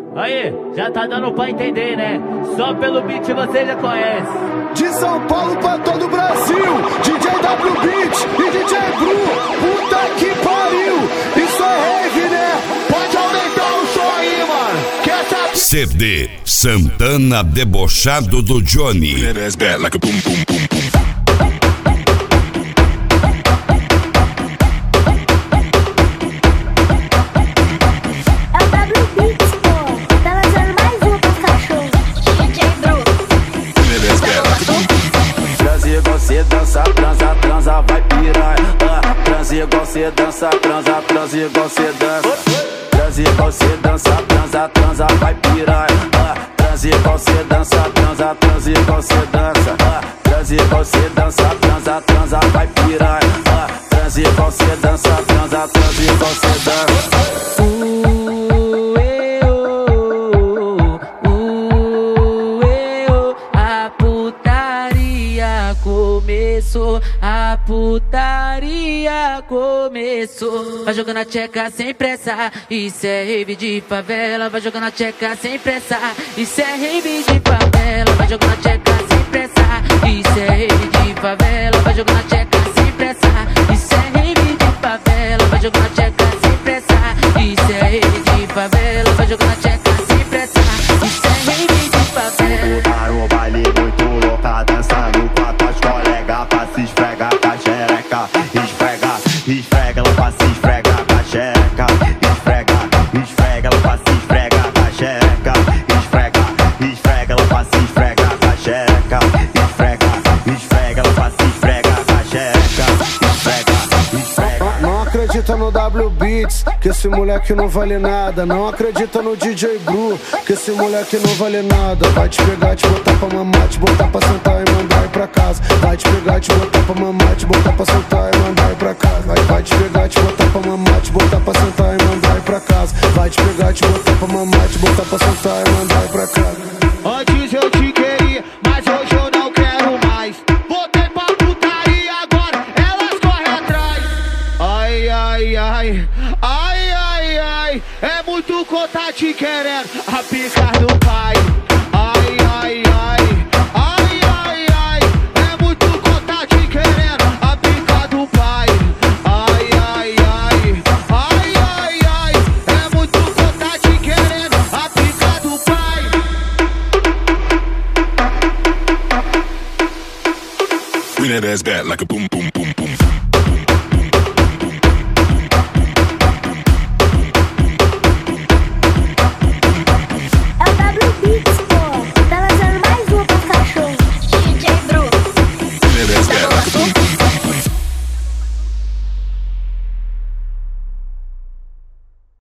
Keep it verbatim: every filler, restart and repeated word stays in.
Aí, já tá dando pra entender, né? Só pelo beat você já conhece. De São Paulo pra todo o Brasil, D J W Beat e D J Bru, puta que pariu, isso é rave, né? Pode aumentar o som aí, mano, que essa... C D Santana Debochado do Johnny. Você dança, transa, transa, vai piranha. Ah, transa igual cê dança, transa, transa igual cê dança. Transa igual cê dança, transa, transa, vai piranha. Ah, transa igual cê dança, transa, transa igual cê dança. Ah, transa igual cê dança, transa, transa, vai piranha. Ah, transa igual cê dança, transa, transa igual cê dança. Começou, a putaria começou. Vai jogando a tcheca sem pressa, isso é rave de favela. Vai jogando a tcheca sem pressa, isso é rave de favela. Vai jogando a tcheca sem pressa, isso é rave de favela. Vai jogando a tcheca sem pressa, isso é rave de favela. Vai jogando a tcheca sem pressa, isso é rave de favela. Vai jogando a tcheca sem pressa, isso é rave de favela. Para o baile muito louca, dançando com a tua colega pra se esfregar com a xereca. Esfrega, esfrega, ela pra se esfregar com a xereca. Esfrega, esfrega, ela pra se esfregar com a xereca. Esfrega, esfrega, ela pra se esfregar com a xereca. Esfrega, esfrega, ela pra se esfregar com a xereca. Esfrega, esfrega. Não acredita no W Beats, que esse moleque não vale nada. Não acredita no D J Bru, que esse moleque não vale nada. Vai te pegar, te botar pra mamar, te botar pra sentar e mandar ir pra casa. Vai te pegar, te botar pra mamar, te botar pra sentar e mandar ir pra casa. Vai, vai te pegar, te botar pra mamar, te botar pra sentar e mandar ir pra casa. Vai te pegar, te botar pra mamar, te botar pra sentar e mandar ir pra casa. Antes eu te queria, mas hoje eu não quero mais. Voltei pra putaria, agora elas correm atrás. Ai, ai, ai, ai, ai, ai, é muito conta te querendo a picar do pai. Ai, ai, ai, ai, ai, ai, é muito conta te querendo a picar do pai. Ai, ai, ai, ai, ai, ai, é muito conta te querendo a picar do pai. Bring that ass back like a boom, boom, boom.